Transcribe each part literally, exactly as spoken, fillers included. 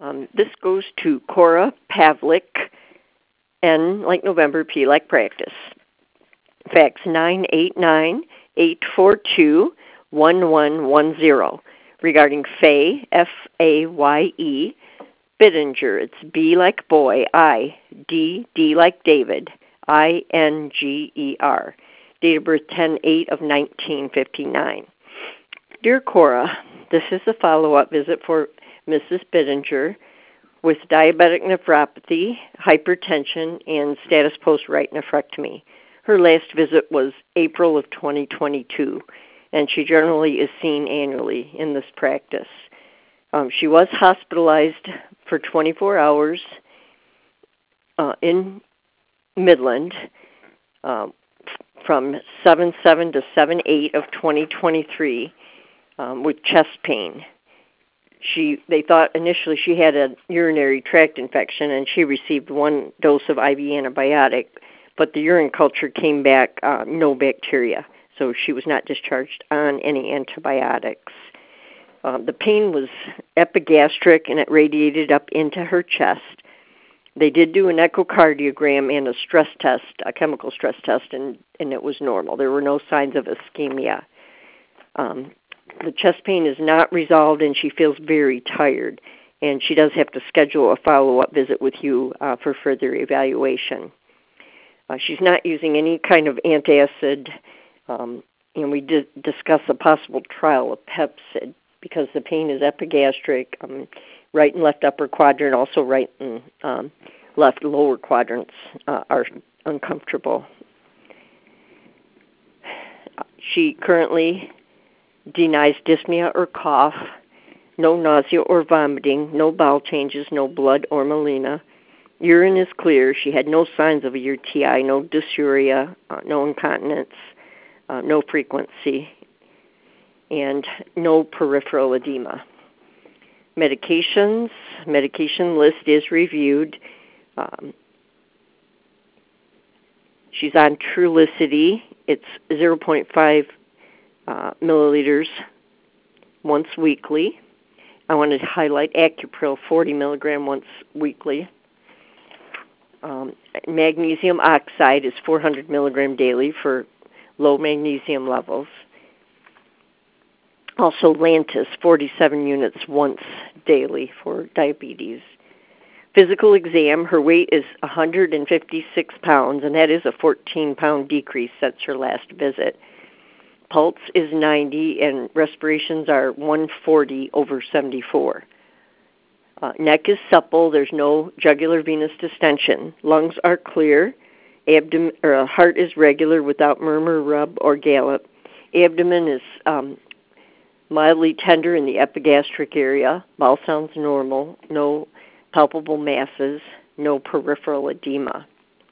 Um, this goes to Cora Pavlik, N like November, P like practice. Fax nine eight nine, eight four two, one one one zero regarding Faye, F A Y E, Bittinger. It's B like boy, I, D, D like David, I N G E R. Date of birth ten eight of nineteen fifty-nine. Dear Cora, this is a follow-up visit for Missus Bittinger with diabetic nephropathy, hypertension, and status post-right nephrectomy. Her last visit was April of twenty twenty-two, and she generally is seen annually in this practice. Um, she was hospitalized for twenty-four hours uh, in Midland um, from seven seven to seven eight of twenty twenty-three um, with chest pain. She, they thought initially she had a urinary tract infection, and she received one dose of I V antibiotic, but the urine culture came back uh, no bacteria, so she was not discharged on any antibiotics. Um, the pain was epigastric, and it radiated up into her chest. They did do an echocardiogram and a stress test, a chemical stress test, and, and it was normal. There were no signs of ischemia. Um, the chest pain is not resolved, and she feels very tired, and she does have to schedule a follow-up visit with you uh, for further evaluation. Uh, she's not using any kind of antacid, um, and we did discuss a possible trial of Pepcid because the pain is epigastric, um, right and left upper quadrant, also right and um, left lower quadrants uh, are uncomfortable. She currently denies dyspnea or cough, no nausea or vomiting, no bowel changes, no blood or melena. Urine is clear. She had no signs of a U T I, no dysuria, uh, no incontinence, uh, no frequency, and no peripheral edema. Medications, medication list is reviewed. Um, she's on Trulicity. It's zero point five uh, milliliters once weekly. I wanted to highlight Acupril forty milligram once weekly. Um, magnesium oxide is four hundred milligram daily for low magnesium levels. Also Lantus, forty-seven units once daily for diabetes. Physical exam, her weight is one hundred fifty-six pounds, and that is a fourteen pound decrease since her last visit. Pulse is ninety, and respirations are one forty over seventy-four. Uh, neck is supple. There's no jugular venous distension. Lungs are clear. Abdomen, or, uh, heart is regular without murmur, rub, or gallop. Abdomen is um, mildly tender in the epigastric area. Bowel sounds normal. No palpable masses. No peripheral edema.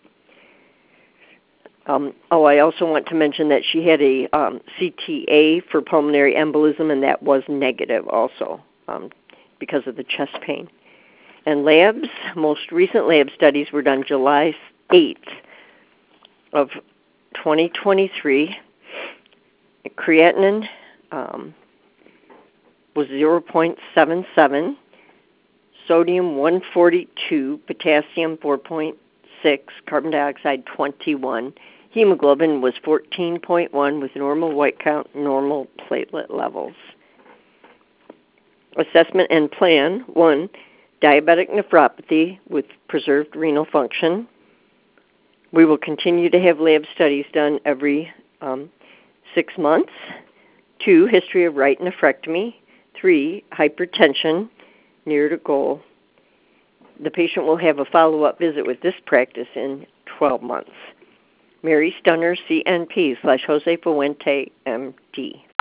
Um, oh, I also want to mention that she had a um, C T A for pulmonary embolism, and that was negative also um, because of the chest pain. And labs, most recent lab studies were done July eighth of twenty twenty-three. Creatinine um, was zero point seven seven, sodium one forty-two, potassium four point six, carbon dioxide twenty-one. Hemoglobin was fourteen point one with normal white count, normal platelet levels. Assessment and plan. One, diabetic nephropathy with preserved renal function. We will continue to have lab studies done every um, six months. Two, history of right nephrectomy. Three, hypertension near to goal. The patient will have a follow-up visit with this practice in twelve months. Mary Stunner, C N P slash Jose Fuente, M D.